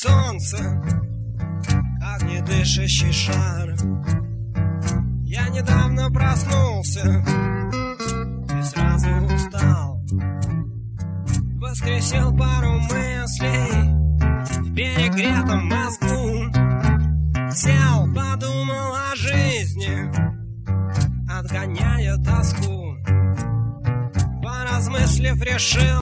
солнце, огнедышащий шар. Я недавно проснулся и сразу устал. Воскресил пару мыслей в перегретом мозгу. Сел, подумал о жизни, отгоняя тоску. Поразмыслив, решил